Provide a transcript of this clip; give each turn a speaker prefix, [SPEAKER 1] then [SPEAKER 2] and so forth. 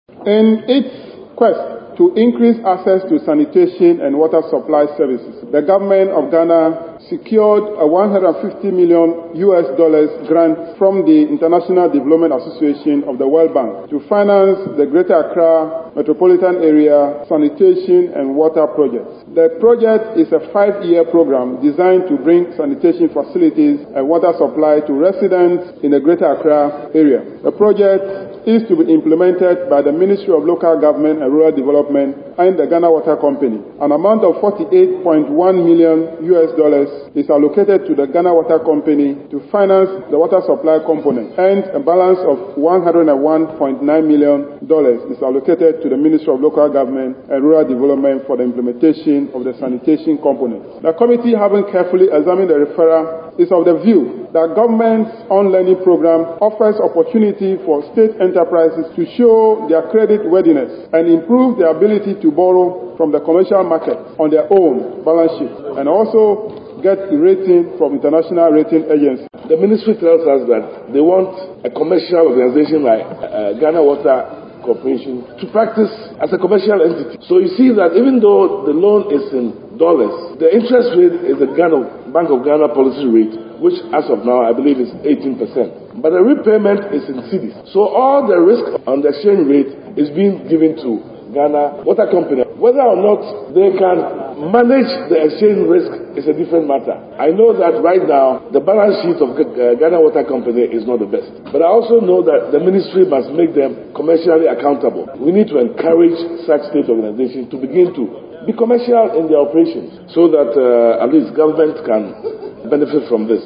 [SPEAKER 1] In its quest to increase access to sanitation and water supply services, the government of Ghana secured a $150 million grant from the International Development Association of the World Bank to finance the Greater Accra Metropolitan Area sanitation and water projects. The project is a 5-year program designed to bring sanitation facilities and water supply to residents in the Greater Accra area. The project is to be implemented by the Ministry of Local Government and Rural Development and the Ghana Water Company. An amount of $48.1 million is allocated to the Ghana Water Company to finance the water supply component, and a balance of $101.9 million is allocated to the Ministry of Local Government and Rural Development for the implementation of the sanitation component. The committee, having carefully examined the referral, is of the view that government's on-learning program offers opportunity for state enterprises to show their credit worthiness and improve their ability to borrow from the commercial market on their own balance sheet, and also get rating from international rating agencies.
[SPEAKER 2] The ministry tells us that they want a commercial organization like Ghana Water Corporation to practice as a commercial entity. So you see that even though the loan is in dollars, the interest rate is the Bank of Ghana policy rate, which as of now I believe is 18%. But the repayment is in cedis. So all the risk on the exchange rate is being given to Ghana Water Company. Whether or not they can manage the exchange risk is a different matter. I know that right now the balance sheet of Ghana Water Company is not the best. But I also know that the ministry must make them commercially accountable. We need to encourage such state organizations to begin to be commercial in their operations so that at least government can benefit from this.